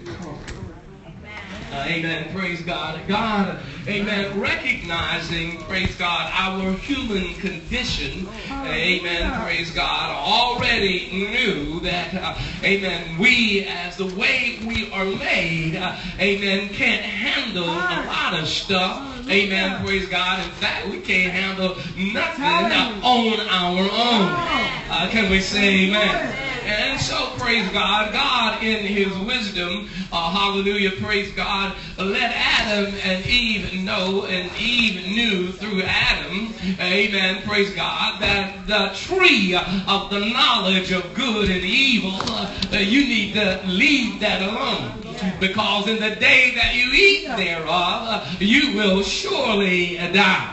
Amen. Praise God. God, amen, recognizing, praise God, our human condition, amen, praise God, already knew that, amen, we, as the way we are made, amen, can't handle a lot of stuff. Amen. Praise God. In fact, we can't handle nothing on our own. Can we say amen? And so, praise God, God in his wisdom, hallelujah, praise God, let Adam and Eve know, and Eve knew through Adam, amen, praise God, that the tree of the knowledge of good and evil, you need to leave that alone. Because in the day that you eat thereof, you will surely die.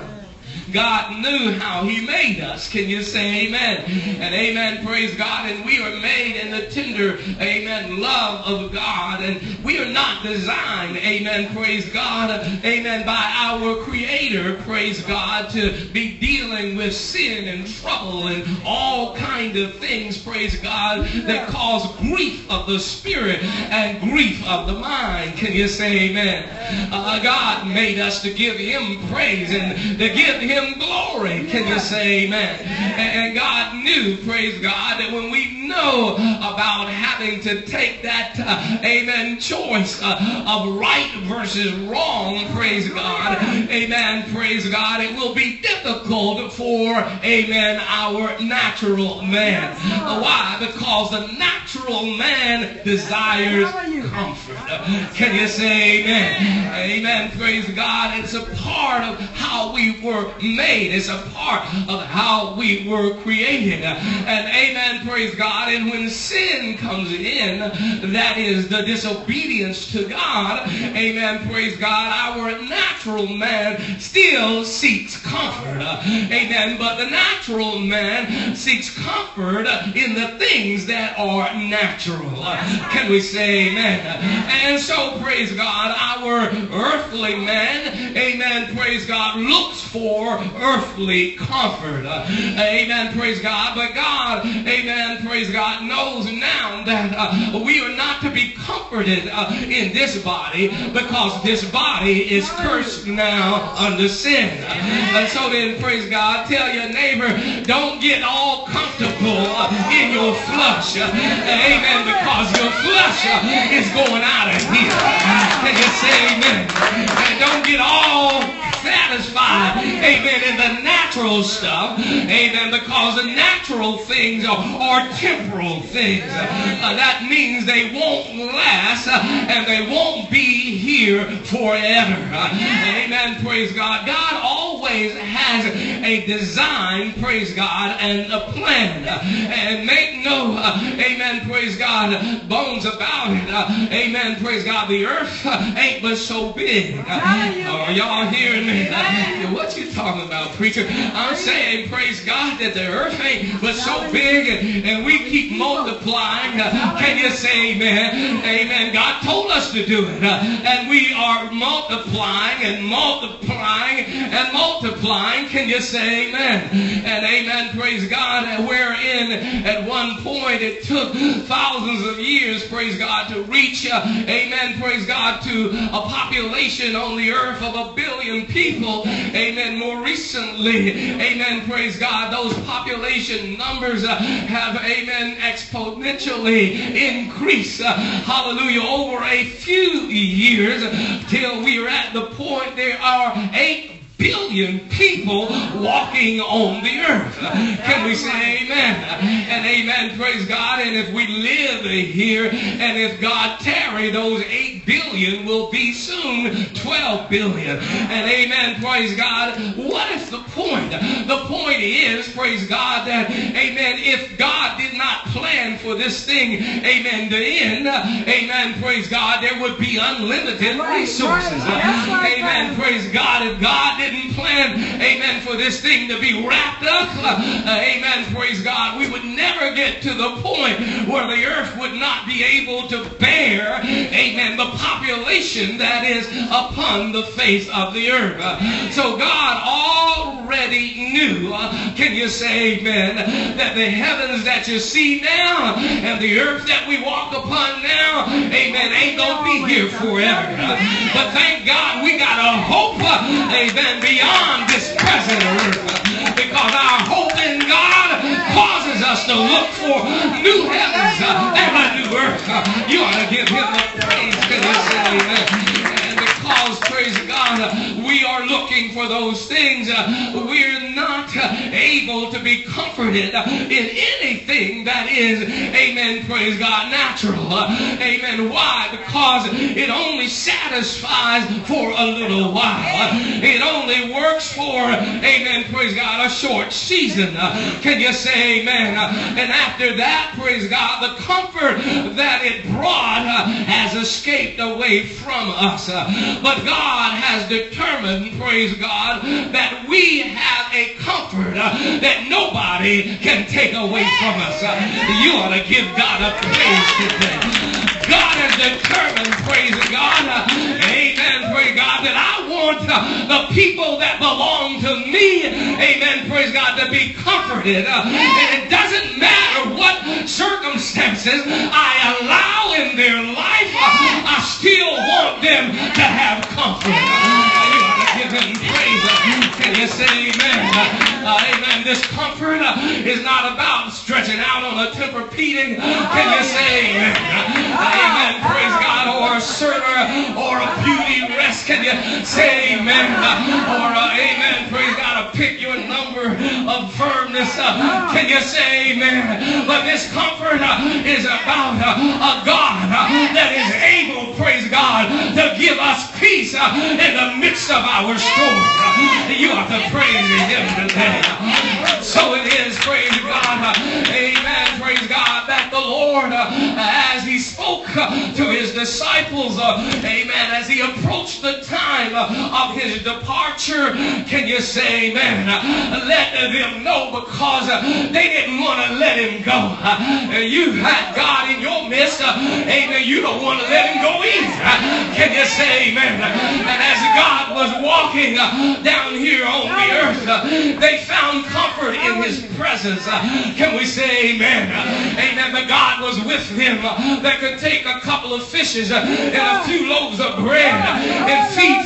God knew how he made us. Can you say amen? And amen, praise God. And we are made in the tender, amen, love of God. And we are not designed, amen, praise God, amen, by our Creator, praise God, to be dealing with sin and trouble and all kind of things, praise God, that cause grief of the spirit and grief of the mind. Can you say amen? God made us to give him praise and to give him glory. Can you say amen? And God knew, praise God, that when we know about having to take that, amen, choice of right versus wrong, praise God, amen, praise God, it will be difficult for, amen, our natural man. Why? Because the natural man desires comfort. Can you say amen? Amen, praise God. It's a part of how we were made. It's a part of how we were created. And amen, praise God. And when sin comes in, that is the disobedience to God, amen, praise God, our natural man still seeks comfort. Amen. But the natural man seeks comfort in the things that are natural. Can we say amen? And so, praise God, our earthly man, amen, praise God, looks for earthly comfort. Amen, praise God. But God, amen, praise God, knows now that we are not to be comforted in this body, because this body is cursed now under sin. And so then, praise God, tell your neighbor, don't get all comfortable in your flesh. Amen, because your flesh is going out of here. Can you say amen? And don't get all satisfied, amen, in the natural stuff, amen, because the natural things are temporal things. That means they won't last and they won't be here forever. Amen, praise God. God always has a design, praise God, and a plan. And make no, amen, praise God, bones about it. Amen, praise God. The earth ain't but so big. Are y'all hearing me? What you talking about, preacher? I'm saying, praise God, that the earth ain't but so big and we keep multiplying. Can you say amen? Amen. God told us to do it. And we are multiplying and multiplying and multiplying. Can you say amen? And amen, praise God, wherein at one point it took thousands of years, praise God, to reach, amen, praise God, to a population on the earth of 1 billion people. Amen. More recently, amen, praise God, those population numbers have, amen, exponentially increased. Hallelujah. Over a few years till we are at the point there are 8 billion people walking on the earth. Can we say amen? And amen, praise God. And if we live here, and if God tarry, those 8 billion will be soon 12 billion. And amen, praise God. What is the point? The point is, praise God, that amen, if God did not plan for this thing, amen, to end, amen, praise God, there would be unlimited resources. Amen, praise God. If God didn't plan, amen, for this thing to be wrapped up, amen, praise God, we would never get to the point where the earth would not be able to bear, amen, the population that is upon the face of the earth. So God already knew, can you say amen, that the heavens that you see now and the earth that we walk upon now, amen, ain't live forever. But thank God we got a hope, amen, beyond this present earth. Because our hope in God causes us to look for new heavens and a new earth. You ought to give him the praise. Can you say amen? And because, praise God, we are looking for those things, we're not able to be comforted in anything that is, amen, praise God, natural. Amen. Why? Because it only satisfies for a little while. It only works for, amen, praise God, a short season. Can you say amen? And after that, praise God, the comfort that it brought has escaped away from us. But God has determined, praise God, that we have a comfort that nobody can take away from us. You ought to give God a praise today. God has determined, praise God, amen, praise God, that I want the people that belong to me, amen, praise God, to be comforted. And it doesn't matter what circumstances I allow in their life, I still want them to have comfort. You ought to give him praise. Can you say amen? Amen. This comfort is not about stretching out on a Tempur-Pedic. Can you say amen? Amen. Praise God. Or a Serta or a Beauty Rest. Can you say amen? Or amen. Praise God. A pick your number of firmness. Can you say amen? But this comfort is about a God that is able, praise God, to give us peace in the midst of our storm. You have to praise him today. So it is, praise God, amen, praise God, that the Lord, as he spoke to his disciples, amen, as he approached the time of his departure, can you say amen? Let them know, because they didn't want to let him go. You had God in your midst, amen, you don't want to let him go either. Can you say amen? And as God was walking down here on the earth, they found comfort in his presence. Can we say amen? Amen. But God was with them that could take a couple of fishes and a few loaves of bread and feed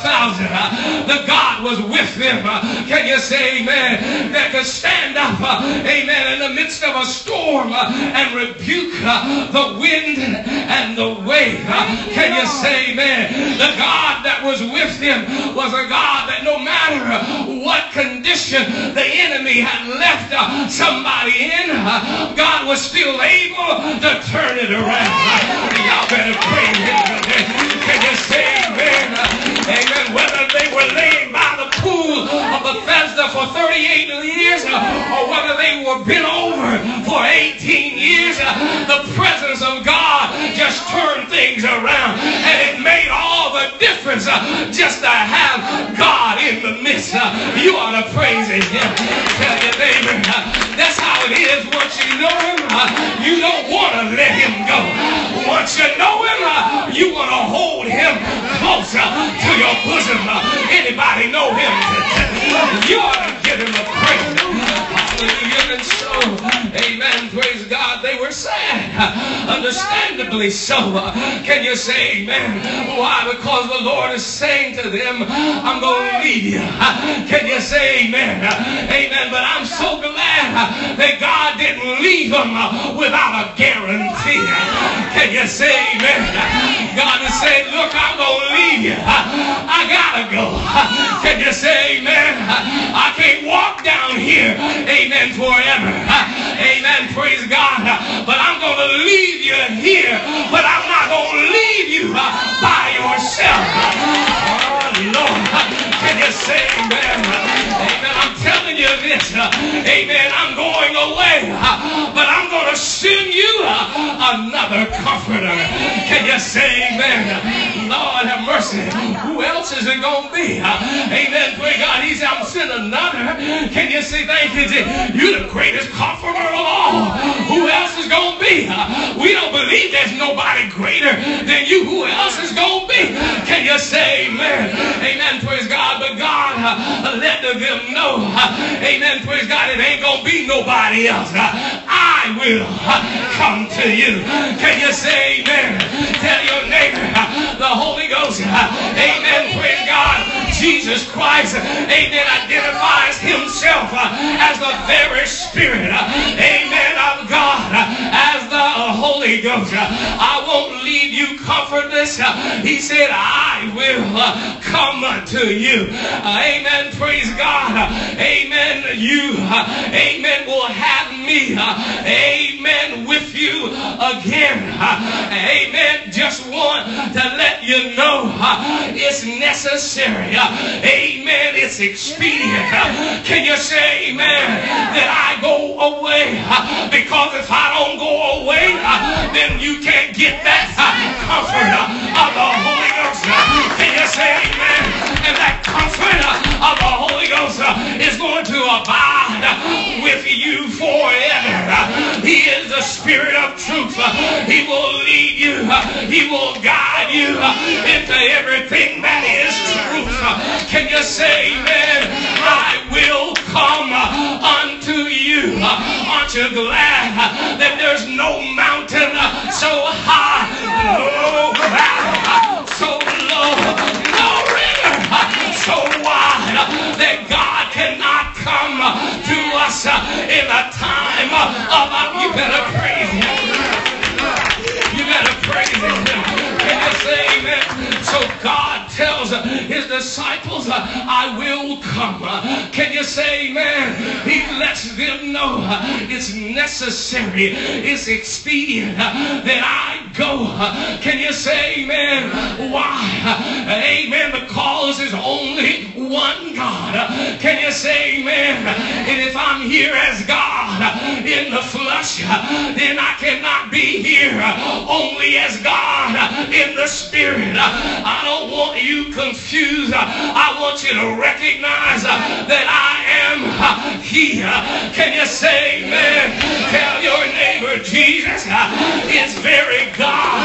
5,000. The God was with them. Can you say amen? That could stand up, amen, in the midst of a storm and rebuke the wind and the wave. Can you say amen? The God that was with him was a God that no matter what condition the enemy had left somebody in, God was still able to turn it around. Y'all better praise him today. Can you say amen? Amen. Whether they were laying by the pool of Bethesda for 38 years or whether they were bent over for 18 years, the presence of God just turned things around, and it made all the difference just to have God in the midst. You ought to praise him. Tell your neighbor, that's how it is. Once you know him, you don't want to let him go. Once you know him, you want to hold him closer to your bosom. Anybody know him? You ought to give him a praise. Hallelujah. And so, amen, praise God, they were sad. Understandably so. Can you say amen? Why? Because the Lord is saying to them, I'm going to leave you. Can you say amen? Amen. But I'm so glad that God didn't leave them without a guarantee. Can you say amen? God is saying, look, I'm going to leave you. I got to go. Can you say amen? I can't walk down here, amen, forever. Amen, praise God. But I'm going to leave you here, but I'm not going to leave you by yourself. Oh, Lord, can you say amen? Amen, I'm telling you this. Amen, I'm going away, but I'm going to send you another comforter. Can you say amen? Lord have mercy. Who else is it going to be? Amen, praise God. He said, I'm sending another. Can you say thank you? You're the greatest comforter of all. Who else is going to be? We don't believe there's nobody greater than you. Who else is going to be? Can you say amen? Amen, praise God. But God let them know, amen, praise God, it ain't going to be nobody else. I will come to you. Can you say amen? Tell your neighbor, Amen. Praise God. Jesus Christ, amen, identifies himself as the very Spirit, amen, of God, as the Holy Ghost. I won't leave you comfortless. He said, I will come unto you. Amen. Praise God. Amen. You, amen, will have me, amen, with you again. Amen. Just want to let you know it's necessary. Amen. It's expedient. Can you say amen? That I go away. Because if I don't go away, then you can't get that comfort of the Holy Ghost. Can you say amen? And that comfort of the Holy Ghost is going to abide with you forever. He is the Spirit of truth. He will lead you. He will guide you into everything that is truth. Can you say amen? I will come unto you. Aren't you glad that there's no mountain so high, no valley so low, no river so wide that God cannot come to us in a time of you better praise him. You better praise him. Can you say amen? So God tells his disciples, I will come. Can you say amen? He lets them know it's necessary, it's expedient that I go. Can you say amen? Why? Amen. Because there's only one God. Can you say amen? And if I'm here as God in the flesh, then I cannot be here only as God in the Spirit. I don't want you confused. I want you to recognize that I am here. Can you say amen? Tell your neighbor, Jesus is very God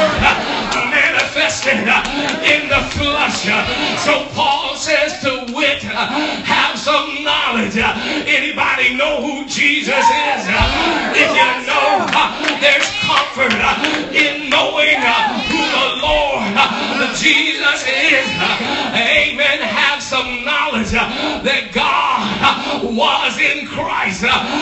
manifested in the flesh. So Paul says to wit, have some knowledge. Anybody know who Jesus is? If you know, there's comfort in knowing who the Lord Jesus is. Amen. Have some knowledge that God was in Christ.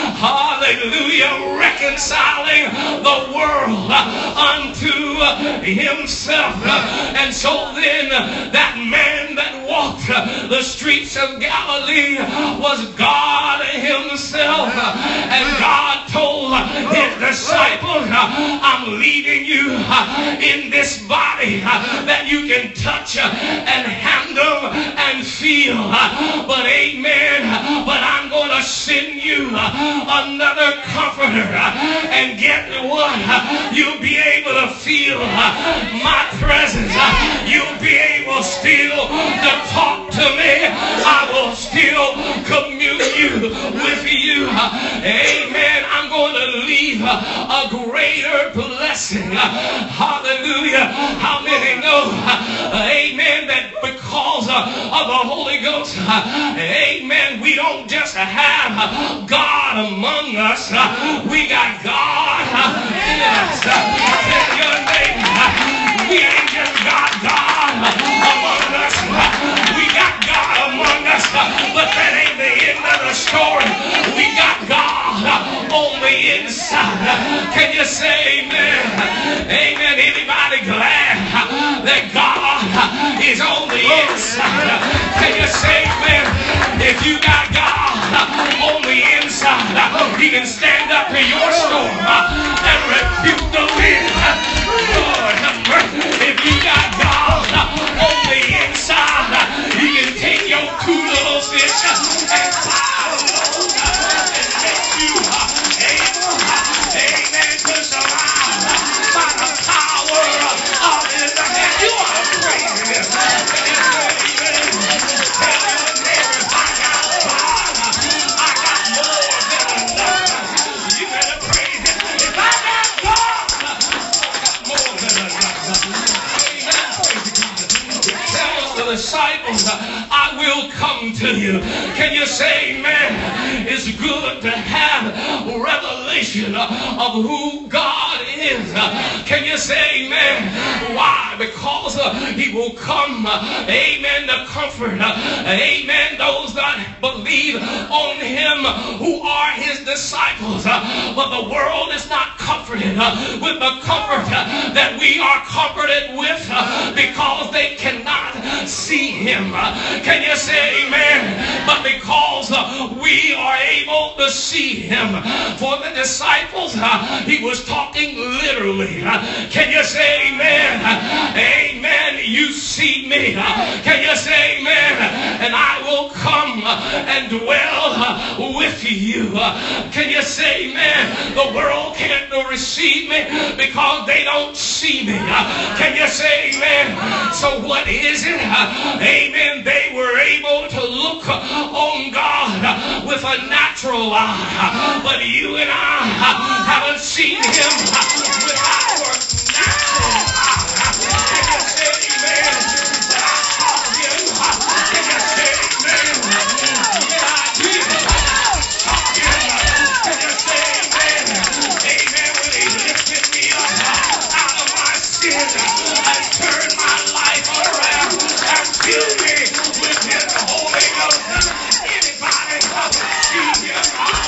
Hallelujah. Reconciling the world unto himself. And so then that man that walked the streets of Galilee was God himself. And God told his disciples, I'm leaving you in this body that you can touch and handle and feel. But amen, but I'm going to send you another comforter. And get what? You'll be able to feel my presence. You'll be able still to talk to me. I will still commune with you. Amen. I'm going to leave a greater blessing. Hallelujah. How many know, amen, that because of the Holy Ghost, amen, we don't just have God among us, we got God in us. Tell your neighbor, we ain't just got God among us, we got God among us, but that ain't the end of the story. We got God on the inside. Can you say amen? Amen. Anybody glad that God is on the inside? Can you say amen? If you got God on the inside, he can stand up to your storm and rebuke the wind. Lord have mercy. If you got God on the inside, he can take your two little fish and pile them and make you able, amen, to survive by the power of his hand. You ought to praise him. Tell your neighbor, I got God. I got more than enough. You better praise him. If I got God, I got more than enough. Amen. Tell the disciples, I will come to you. Can you say amen? It's good to have revelation of who God is. Can you say amen? Why? Because he will come, amen, to comfort, amen, those that believe on him who are his disciples. But the world is not comforted with the comfort that we are comforted with because they cannot see him. Can you say amen? But because we are able to see him. For the disciples, he was talking literally. Can you say amen? Amen. You see me. Can you say amen? And I will come and dwell with you. Can you say amen? The world can't receive me because they don't see me. Can you say amen? So what is it? Amen. They were able to look on God with a natural eye. But you and I haven't seen him with our natural eye. Can you say amen? That I saw him. Can you say amen? Yeah, I did. Saw him. Can you say amen? Amen. When he lifted me up out of my sin and turned my life around and filled me with his Holy Ghost. Anybody see him?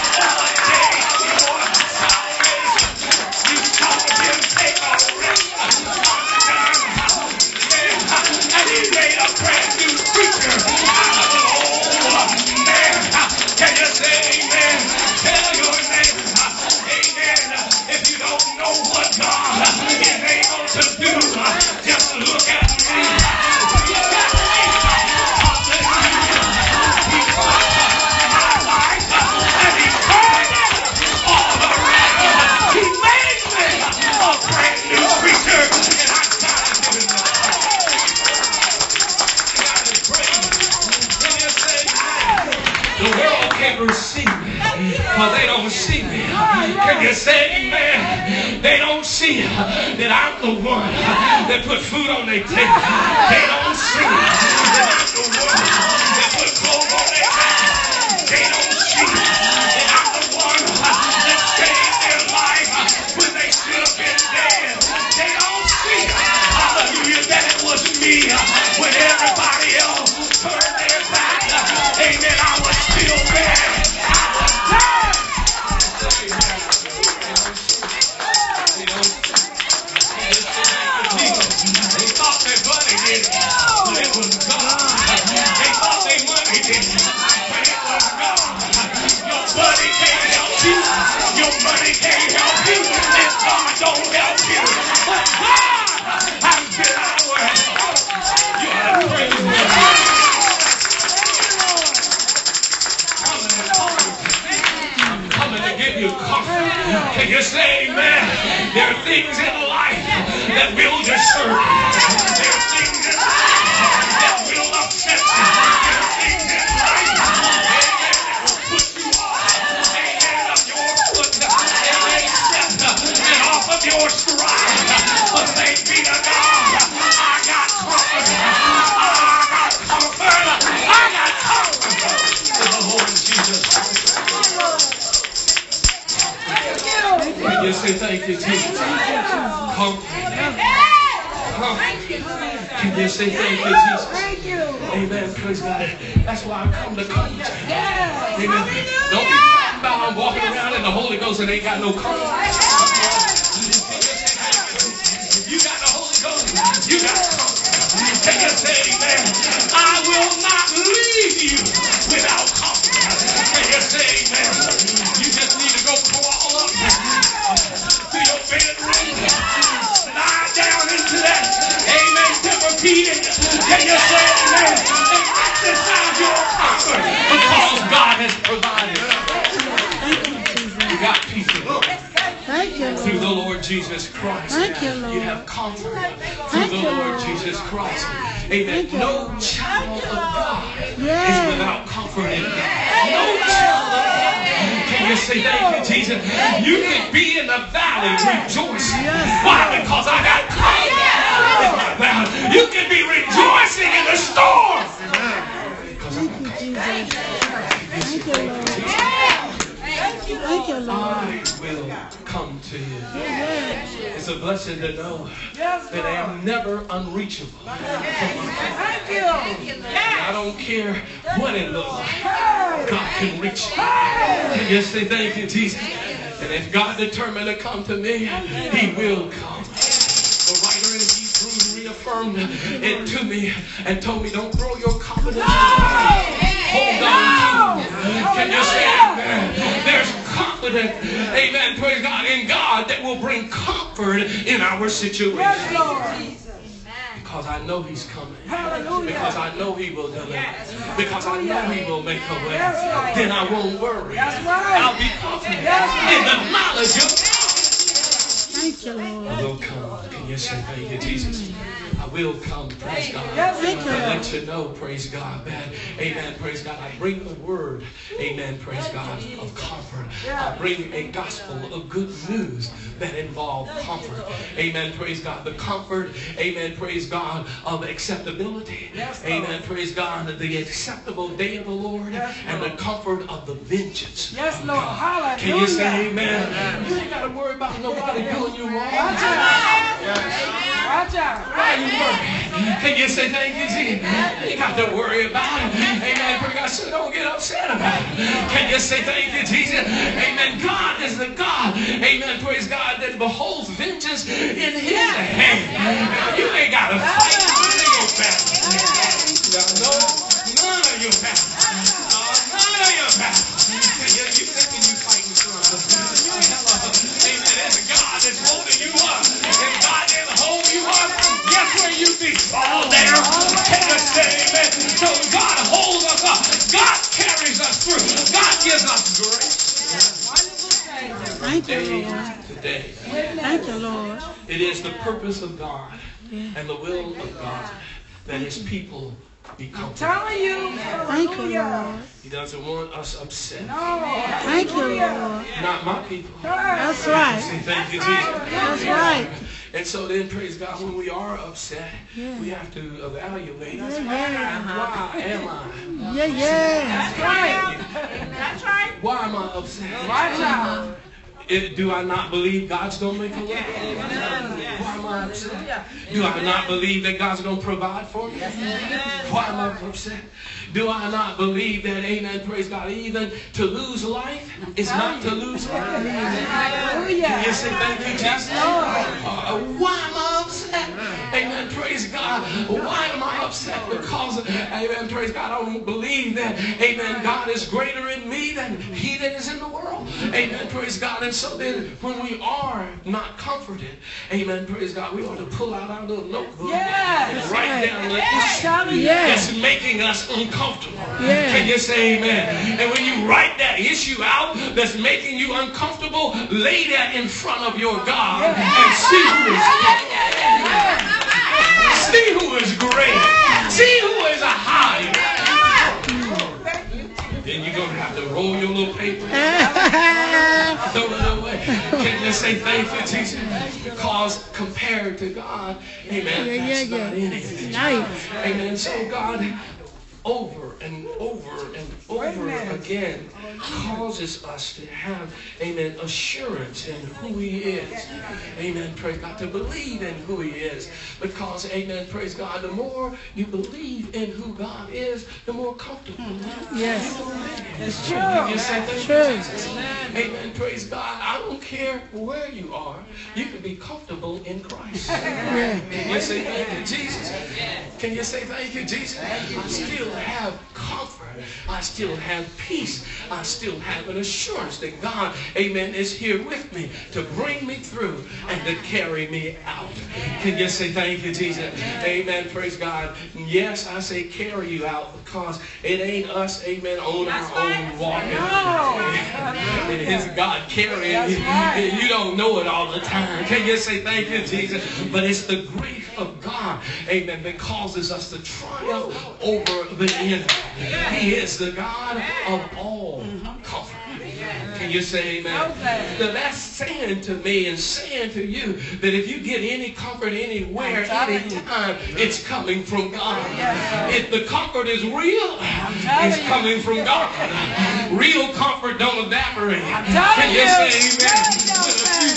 Because they don't see me. Can you say amen? They don't see that I'm the one that put food on their table. They don't see that I'm the one that put clothes on their back. They don't see that I'm the one that saved their life when they should have been dead. They don't see, hallelujah, that it was me when everybody else turned their back. Amen. I was still there. Can you say amen? There are things in life that will disturb you. There are things in life that will upset you. There are things in life, amen, that will put you off, amen, of your foot, amen, step, and off of your stride. But thanks be to God, I got comfort. I got comfort. I got comfort in the Lord Jesus Christ. Can you say thank you, Jesus? Comfort. Can you say thank you, Jesus? Amen. Praise God. That's why I come to comfort. Amen. Don't be talking about I'm walking around in the Holy Ghost and ain't got no comfort. You got the Holy Ghost. You got comfort. Can you say amen? I will not leave you without comfort. Can you say amen? You just need to go crawl up to your bedroom, lie down into that, amen, Tempur-Pedic. Can you say amen? And exercise your comfort because God has provided. You got peace of God. Through the Lord Jesus Christ. Thank you, Lord. You have comfort through the Lord Jesus Christ. Amen. No child of God is without comfort in God. No child of God. Can you say thank you, Jesus? You can be in the valley rejoicing. Why? Because I got comfort in my valley. You can be rejoicing in the storm. Thank you, Jesus. Thank you, Lord. Thank you, Lord. I will come to you. It's a blessing to know that I am never unreachable. Thank you. I don't care what it looks like. God can reach you. And just say thank you, Jesus. And if God determined to come to me, He will come. The writer in Hebrews reaffirmed it to me and told me, don't throw your confidence away. Hold on to it. Can you say amen? There's confidence, amen, praise God, in God that will bring comfort in our situation. Because I know He's coming. Because I know He will deliver. Because I know He will make a way. Then I won't worry. I'll be confident in the knowledge of God. Thank you, Lord. I will come. Can you say thank you, Jesus? I will come, praise God. Thank you, To Lord. let you know, praise God, that, amen, praise God, I bring the word, amen, praise God, of comfort. I bring a gospel of good news that involve comfort. Amen, praise God. The comfort, amen, praise God, of acceptability. Amen, praise God, the acceptable day of the Lord and the comfort of the vengeance. Yes, Lord. Hallelujah. Can you say amen? You ain't got to worry about nobody doing you wrong. Watch out. Watch out. Why are you worried? Can you say thank you, Jesus? You ain't got to worry about it. Amen. Praise God. So don't get upset about it. Can you say thank you, Jesus? Amen. God is the God. Amen. Praise God that beholds vengeance in His hand. You ain't got to fight none of your battles. No, none of your battles. None of your battles. You thinking you fighting from? Amen. It's God that's holding you up. If God didn't hold you up, guess where you'd be? All there. Can you say amen? So God holds us up. God carries us through. God gives us grace. Thank you, Lord. Today. Thank you, Lord. It is the purpose of God and the will of God that His people be comforted. Telling you. Thank you, Lord. He doesn't want us upset. Thank you, Lord. Not my people. That's Say right. thank you, Jesus. That's right. And so then, praise God, when we are upset, we have to evaluate, why am I? That's right. That's right. Why am I upset? Watch out. Do I not believe God's going to make a way? Why am I upset? Do I not believe that God's going to provide for me? Why am I upset? Do I not believe that, amen, praise God, even to lose life is not to lose life? Can you say thank you, Jesus? Why am I upset? Amen, praise God. Why am I upset? Because, amen, praise God, I don't believe that, amen, God is greater in me than he that is in the world. Amen, praise God. And so then, when we are not comforted, amen, praise God, we ought to pull out our little notebook and write down the issue that's making us uncomfortable. Can you say amen? And when you write that issue out that's making you uncomfortable, lay that in front of your God and see who is great. See who is a high. Then you're going to have to roll your little paper. Throw it away. Can you say thank you, Jesus? Because compared to God, amen, that's not anything. Amen. So God, over and over and over again, causes us to have, amen, assurance in who He is. Amen, praise God, to believe in who He is. Because, amen, praise God, the more you believe in who God is, the more comfortable you It's true. You say thank you, Jesus. Amen, praise God. I don't care where you are. You can be comfortable in Christ. Can you say thank you, Jesus? Can you say thank you, Jesus? I still have comfort. I still have peace. I still have an assurance that God, amen, is here with me to bring me through and to carry me out. Can you say thank you, Jesus? Amen, praise God. Yes, I say carry you out because it ain't us, amen, on our own walking. It is God carrying you. You don't know it all the time. Can you say thank you, Jesus? But it's the grace of God, amen, that causes us to triumph over the enemy. He is the God of all comfort. Can you say amen? That's saying to me and saying to you that if you get any comfort anywhere, anytime, it's coming from God. If the comfort is real, it's coming from God. Real comfort don't evaporate. Can you say amen? When a few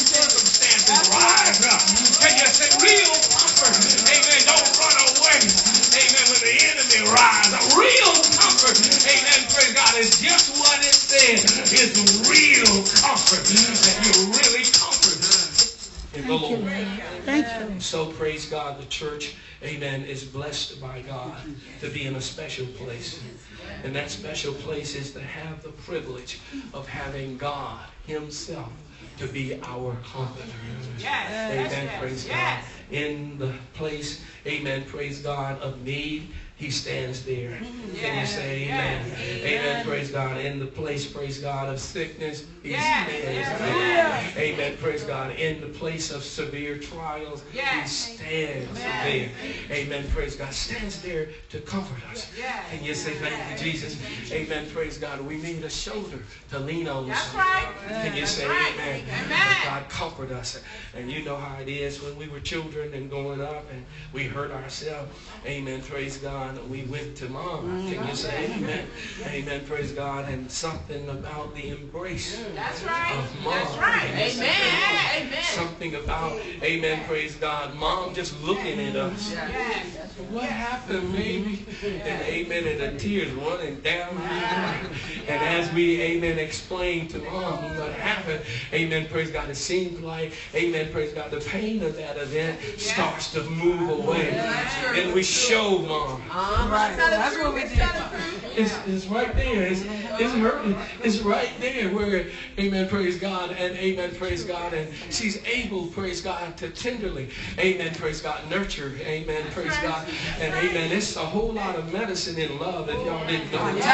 His real comfort, that you're really comforted in the Lord. Thank you. So praise God, the church, amen, is blessed by God to be in a special place. And that special place is to have the privilege of having God Himself to be our comforter. Amen, praise God. In the place, amen, praise God, of need, He stands there. Can you say amen? Amen, praise God. In the place, praise God, of sickness, He stands there. Amen, praise God. In the place of severe trials, He stands there. Amen, praise God. Stands there to comfort us. Can you say thank you, Jesus? Amen, praise God. We need a shoulder to lean on. That's right. Can you say amen? Amen. God comfort us. And you know how it is when we were children and growing up and we hurt ourselves. Amen, praise God. We went to mom. Can you say amen? Amen, praise God. And something about the embrace That's right. of mom. That's right. Amen. Amen. Something about, amen, praise God, mom just looking at us. Yes. What happened, baby? And amen, and the tears running down. And as we, amen, explain to mom what happened, amen, praise God, it seems like, amen, praise God, the pain of that event starts to move away. And we show mom. Right. That's what we did. It's right there. It's hurting. It's right there where, amen, praise God, and amen, praise God, and she's able, praise God, to tenderly, amen, praise God, nurture, amen, praise God, and amen. It's a whole lot of medicine in love if y'all didn't know it.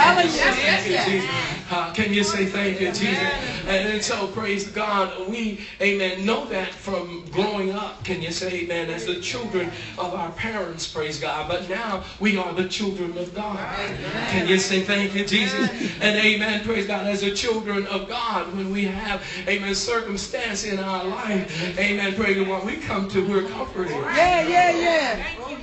Can you say thank you, Jesus? And so, praise God, we, amen, know that from growing up. Can you say amen? As the children of our parents, praise God. But now we are the children of God. Can you say thank you, Jesus? And amen, praise God, as the children of God, when we have, amen, circumstance in our life, amen, praise God, we come to, we're comforted. Yeah.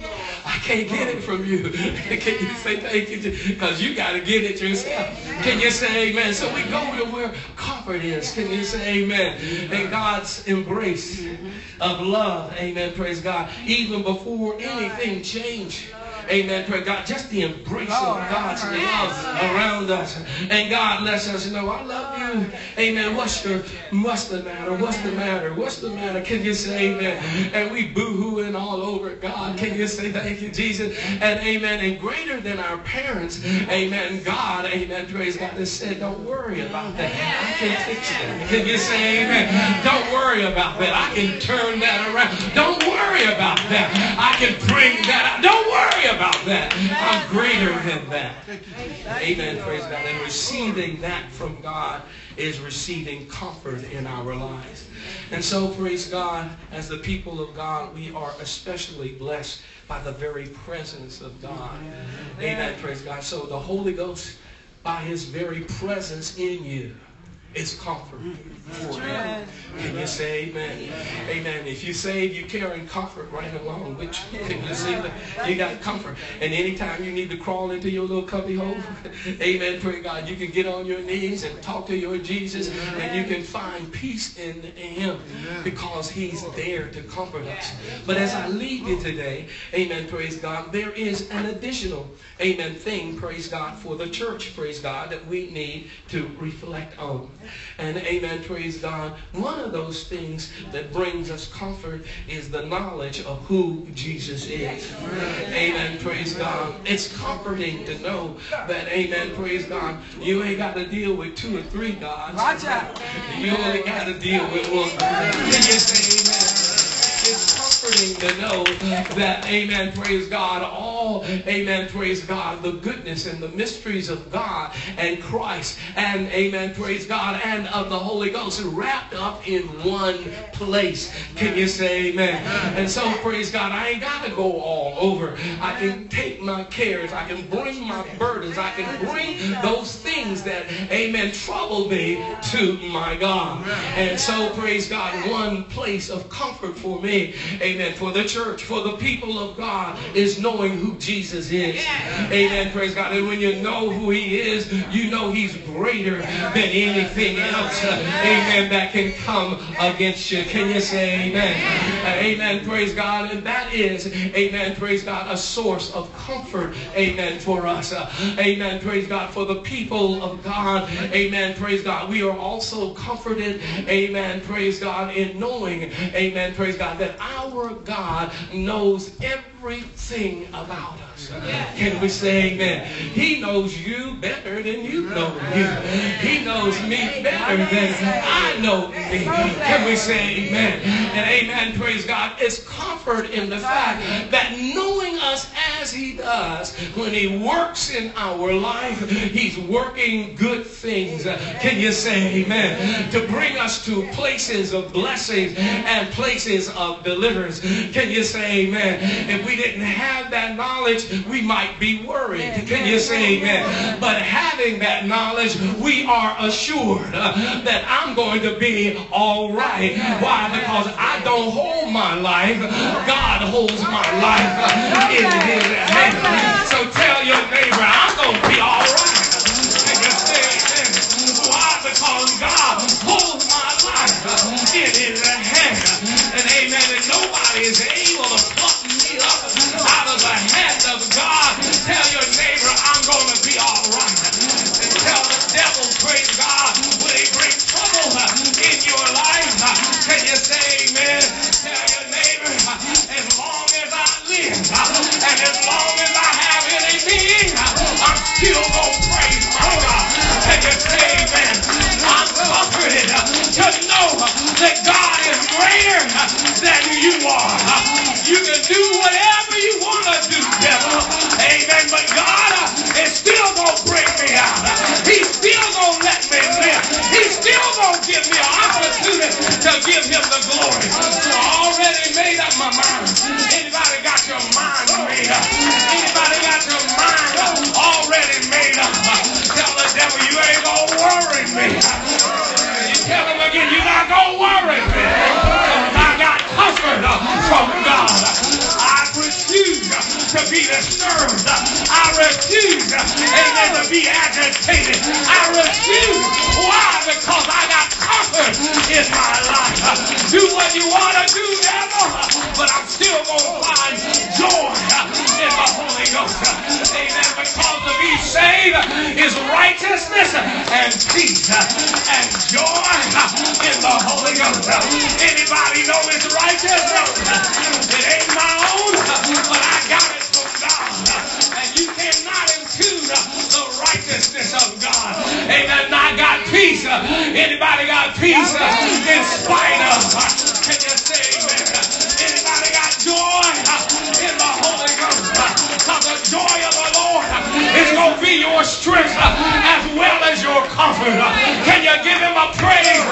I can't get it from you. Can you say thank you? Because you got to get it yourself. Can you say amen? So we go to where comfort is. Can you say amen? And God's embrace of love, amen, praise God, even before anything changed. Amen, praise God. Just the embrace of God's love around us. And God lets us know, I love you. Amen. What's the matter? What's the matter? What's the matter? Can you say amen? And we boo-hooing all over God. Can you say thank you, Jesus? And amen. And greater than our parents, amen, God, amen, praise God, has said, don't worry about that. I can fix that. Can you say amen? Don't worry about that. I can turn that around. Don't worry about that. I can bring that out. Don't worry about that. I'm greater than that. Amen, praise God. And receiving that from God is receiving comfort in our lives. And so, praise God, as the people of God, we are especially blessed by the very presence of God. Amen, praise God. So the Holy Ghost, by His very presence in you, is comfort for you. Can you say amen? Amen. If you save, you're carrying comfort right along with you. Can you see that? You got comfort. And anytime you need to crawl into your little cubby hole, amen, pray God, you can get on your knees and talk to your Jesus, and you can find peace in Him because He's there to comfort us. But as I lead you today, amen, praise God, there is an additional, amen, thing, praise God, for the church, praise God, that we need to reflect on. And amen, praise God, one of those things that brings us comfort is the knowledge of who Jesus is. Amen, praise God. It's comforting to know that, amen, praise God, you ain't got to deal with 2 or 3 gods. Watch out. You only got to deal with one. Can you say amen? It's comforting to know that, amen, praise God, all, amen, praise God, the goodness and the mysteries of God and Christ and, amen, praise God, and of the Holy Ghost wrapped up in one place. Can you say amen? And so, praise God, I ain't got to go all over. I can take my cares. I can bring my burdens. I can bring those things that, amen, trouble me to my God. And so, praise God, one place of comfort for me, amen, for the church, for the people of God, is knowing who who Jesus is. Amen. Praise God. And when you know who he is, you know he's greater than anything else. Amen. That can come against you. Can you say amen? Amen. Praise God. And that is, amen. Praise God, a source of comfort. Amen. For us. Amen. Praise God. For the people of God. Amen. Praise God. We are also comforted. Amen. Praise God. In knowing. Amen. Praise God. That our God knows everything about us. Can we say amen? He knows you better than you know you. He knows me better than I know me. Can we say amen? And amen, praise God. It's comfort in the fact that knowing us as he does, when he works in our life, he's working good things. Can you say amen? To bring us to places of blessings and places of deliverance. Can you say amen? If we didn't have that knowledge, we might be worried. Can you say amen? But having that knowledge, we are assured that I'm going to be all right. Why? Because I don't hold my life. God holds my life in his hand. So tell your neighbor, I'm going to be all right. Can you say amen? Why? Because God holds my life in his hand. And amen. And nobody is able to pluck me up out of the hand of God. Tell your neighbor, I'm going to be all right. And tell the devil, praise God, when he brings trouble in your life, can you say amen? Tell your neighbor, as long as I live and as long as I have anything, I'm still going to praise my God. Can you say amen? I'm comforted to know that God is greater than you are. You can do whatever you want to do, devil. Amen. But God is still going to bring me out. He's still going to let me live. He's still going to give me an opportunity to give him the glory. So I already made up my mind. Anybody got your mind made up? Anybody got your mind already made up? Tell the devil you ain't going to worry me. You tell him again, you're not going to worry me. I got comfort from God. I refuse to be disturbed. I refuse, amen, to be agitated. I refuse. Why? Because I got comfort in my life. Do what you want to do, devil, but I'm still going to find joy in the Holy Ghost. Amen. Because to be saved is righteousness and peace and joy in the Holy Ghost. Anybody know it's righteousness? It ain't my own, but I got it from God. And you cannot impugn the righteousness of God. Amen. I got peace. Anybody got peace in spite of? Can you say amen? Anybody got joy in the Holy Ghost? Because the joy of the Lord is going to be your strength as well as your comfort. Can you give him a praise?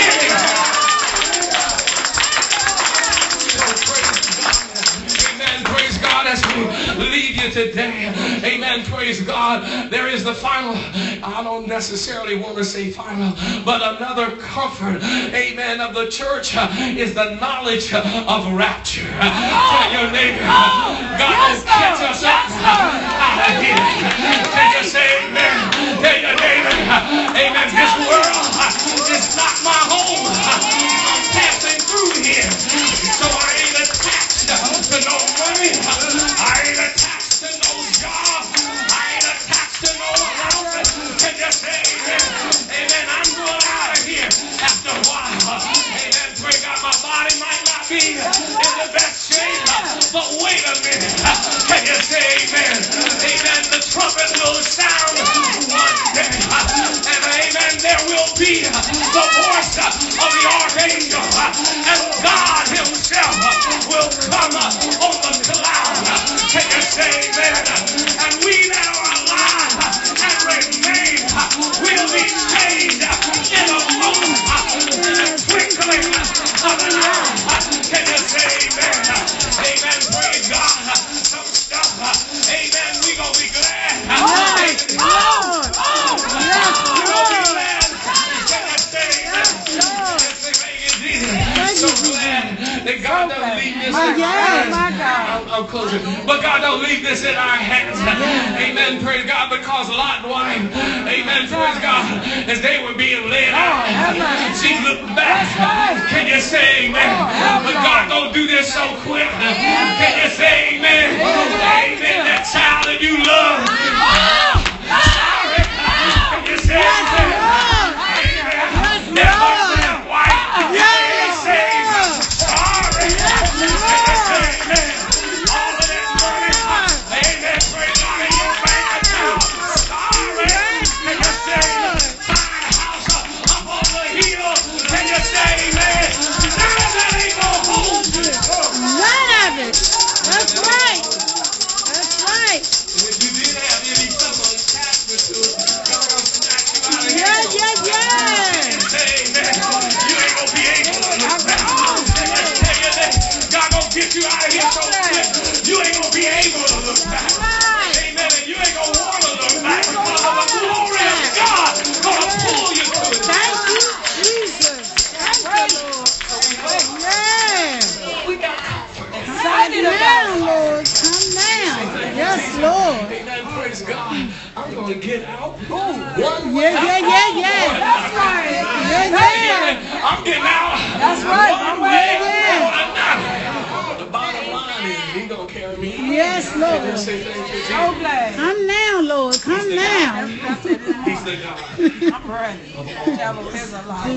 Amen. Praise God as we leave you today. Amen. Praise God. There is the final, I don't necessarily want to say final, but another comfort, amen, of the church is the knowledge of rapture. Tell your neighbor, God will catch us up out of here. Can you say amen? Tell your neighbor, amen, this world is not my home. I'm passing through here. So I ain't attached to no money. I ain't attached to no job. I ain't attached to no house. Can you say amen? Amen. I'm going out of here after a while. Amen. Pray God, my body might not be in the best shape, but wait a minute. Can you say amen? Amen. The trumpet will sound one day. And amen, there will be the voice of the archangel. And God himself will come on the cloud. Can you say amen? And we that are alive and remain will be changed in a moment, in a twinkling of an eye. Can you say amen? Amen. Praise God. Some stuff, amen, we gonna be glad. We're gonna be glad. Can you say amen? So glad that God doesn't leave this. My God. I'm closing. But God, don't leave this in our hands. Amen. Praise God. Because Lot's wife, amen. Praise God. As they were being led out, she looked back. Can you say amen? But God don't do this so quick. Can you say amen? Amen. That child that you love. Sorry. Can you say amen? Amen. That wife. Can you say sorry? Can you say amen? All of that money. Amen. Praise God in your bank account. Sorry. Can you say fine house up on the hill? Can you say amen? None of that ain't gonna hold you. None of it. That's right. That's right. If you did have any trouble attachment to it, God will snatch you out of here. Yeah. Say amen. You ain't gonna be able to look back. God gonna get you out of here so quick. You ain't gonna be able to look back. Amen. And you ain't gonna want to look back because of the glory of God gonna pull you to it. Thank you, Jesus. Thank you, Lord. Yeah. We got comfort. Come down, Lord. Come down. Yes, Lord. Amen. Praise God. I'm gonna get out. One way. Yeah. That's right. Yeah. I'm getting out. That's right. One way Yeah. or another. The bottom line is He gonna carry me. Yes, Lord. Say thank you, Jesus. Come down, Lord. Come down. He's the God. I'm ready. Devil is a liar.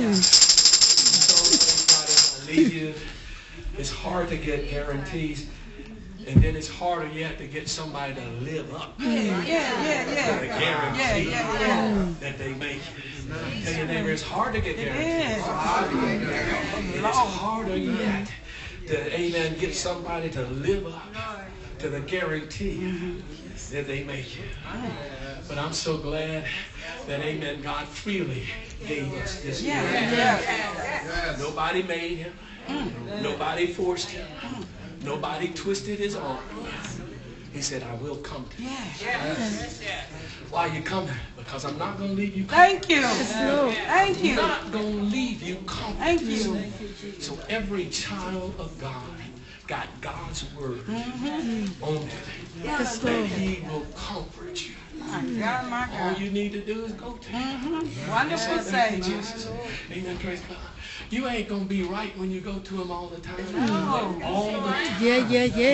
I leave you. It's hard to get guarantees, and then it's harder yet to get somebody to live up to the guarantee that they make. Tell your neighbor, it's hard to get guarantees. It's harder yet to, amen, get somebody to live up to the guarantee that they make. But I'm so glad that, amen, God freely gave us this gift. Nobody made him. Nobody forced him. Nobody twisted his arm. He said, I will come to you. Why are you coming? Because I'm not going to leave you comfortless. Thank you. Thank I'm you. not going to leave you comfortless. Thank you. So every child of God got God's word on it. Yes, That Lord. he will comfort you. My God, my All God. you need to do is go to him. Wonderful Thank you, Savior. Jesus. Amen. Praise God. You ain't going to be right when you go to him all the time. No. All the time. Yeah.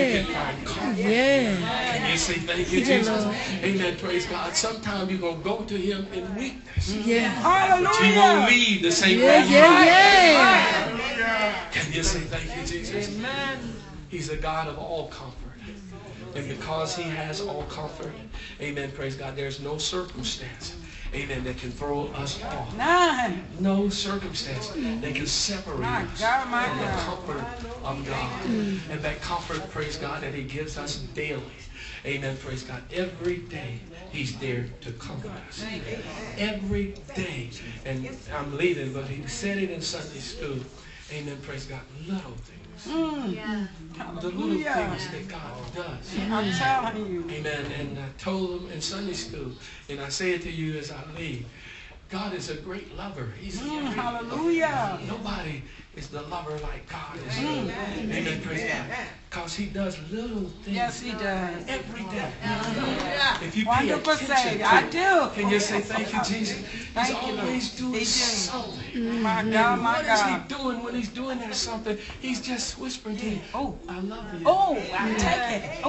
And you say, thank you, Yeah, Jesus. Lord. Amen. Praise God. Sometimes you're going to go to him in weakness. Yeah. But you won't Hallelujah. leave the same way Yeah. you went. Can you say, thank you, Jesus? Amen. He's a God of all comfort. And because he has all comfort, amen, praise God, there's no circumstance, amen, that can throw us off. None. No circumstance that can separate My us God, my from the God. comfort of God. And that comfort, praise God, that he gives us daily. Amen, praise God. Every day he's there to comfort us. Every day. And I'm leaving, but he said it in Sunday school. Amen, praise God. Little things. The little things that God does. I'm telling you. Amen. And I told them in Sunday school, and I say it to you as I leave, God is a great lover. He's a great Hallelujah. lover. Nobody is the lover like God is. Amen. Praise God. Because he does little things Yes, he does. every day. If you pay Wonderful attention Savior. to I it, do. can you say thank you, Jesus? He's Thank you, Lord. always doing He do. something. My God, my What is he God. doing when he's doing that something? He's just whispering to you, Oh, I love you. oh, I take it.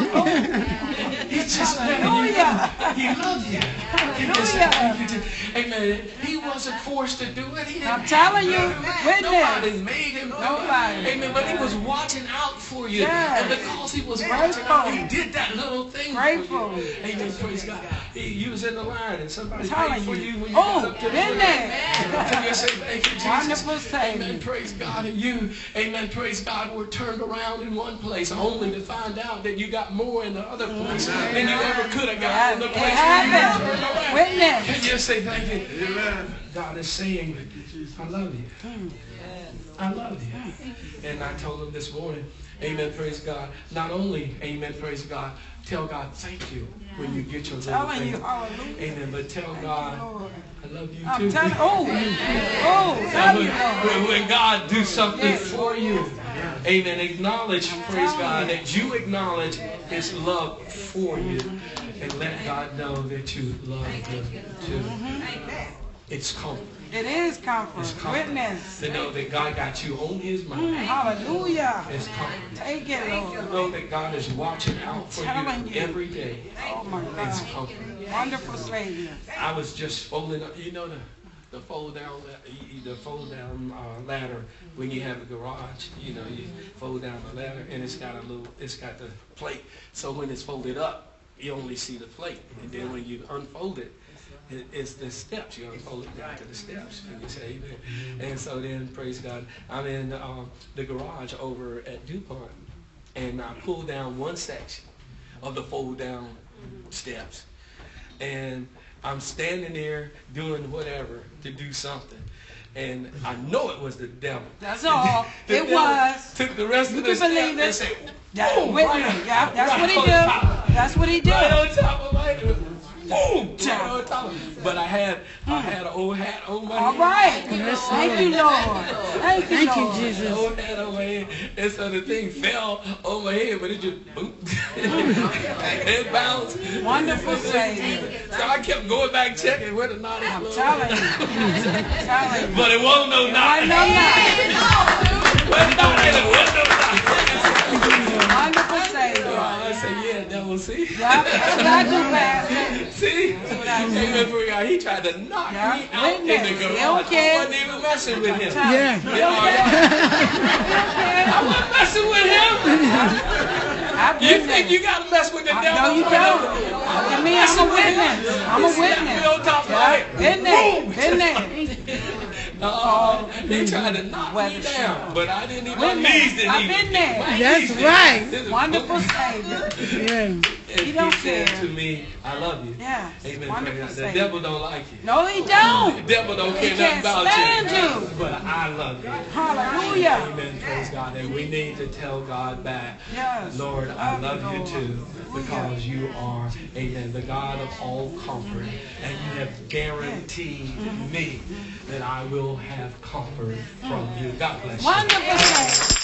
Oh, He's just letting you know he loves you. Can you say thank you, Jesus? Amen. He wasn't forced to do it. He didn't I'm telling you, witness. Nobody made him. Nobody. Amen. But he was watching out for you. Yes. And because he was watching out, he did that little thing Grateful. for you. Amen. Praise God. You was in the line and somebody Telling paid for you. you when you Oh, got up to the been line. there. Can you say thank you, Jesus? Wonderful Savior. Amen. Praise God. And you, amen. Praise God, were turned around in one place only to find out that you got more in the other place than you ever could have gotten in the It place where you happened. were turned around. Witness. Can you say thank you? Amen. God is saying, I love you. I love you. And I told him this morning, amen, praise God. Not only, amen, praise God, tell God thank you when you get your little Telling you, thing. hallelujah. Amen, but tell God, Lord. I love you I'm too. telling And love you, Lord. when God do something for you, Amen. Acknowledge, praise God, that you acknowledge His love for you. And let God know that you love Him too. It's comfort. It is comfort. It's comfort. Witness. To know that God got you on His mind. Hallelujah. It's comfort. Take it, Lord. To know that God is watching out for you every day. Oh my It's God. comfort. Wonderful Savior. I was just folding up, you know, the fold down ladder when you have a garage. You know, you fold down the ladder and it's got the plate. So when it's folded up, you only see the plate, and then when you unfold it, it's the steps. You unfold it down to the steps, and you say amen. And so then, praise God, I'm in the garage over at DuPont, and I pull down one section of the fold down steps, and I'm standing there doing whatever to do something. And I know it was the devil. That's all. The It devil was. took the rest You of the can believe steps it. and said, That's boom, witness. Yeah, that's what he on do. top. That's what he do. Right on top of my head. Boom! Right on top. But I had an old hat on my head. All right. Thank you, Lord. Thank you, Thank you, Lord. Jesus. An old hat on my head. And so the thing fell on my head, but it just boom. It bounced. Wonderful Savior. So I kept going back checking where the knot I'm was. telling you. I'm telling you. But it wasn't no knot. I know that. Where the knot is, it wasn't no knot. Wonderful Savior. I said, yeah, devil, see? Yep, that's what I do, Pastor. See? what I do. Amen, praise God. He tried to knock Yeah, me out in the witness. garage. He don't I care. wasn't even messing with him. Yeah. I wasn't messing with him. You think you got to mess with the devil? No, you don't. Look at me, I'm a witness. I'm a witness. On top of my head. Been there. Been there. They tried to knock me down, but I didn't even. My Witness. knees didn't I've even. been there. My That's knees didn't. right. This is Wonderful boom. Savior. Yeah. And He don't said care. to me, I love you. Yes. Amen. Wonderful praise God. The Savior. devil don't like you. No, he don't. The devil don't He care can't nothing about stand you. you. But I love you. Hallelujah. Amen. Praise God. And we need to tell God back, Yes. Lord, I love you Lord. too, because you are, amen, the God of all comfort. And you have guaranteed me that I will have comfort from you. God bless you. Wonderful Savior.